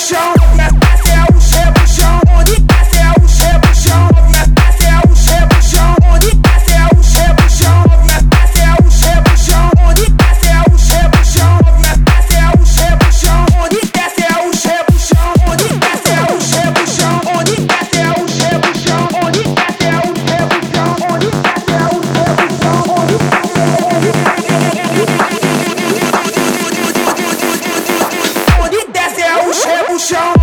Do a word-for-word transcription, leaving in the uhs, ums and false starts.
rebuchão, desce é o rebuchão, onde desce é o rebuchão, desce é o rebuchão, onde desce é o rebuchão, desce é o rebuchão, onde desce é o rebuchão, desce é o rebuchão, onde desce é o rebuchão, onde desce é o rebuchão, onde desce é o rebuchão, onde desce é o rebuchão, onde desce é o rebuchão, onde desce é o rebuchão.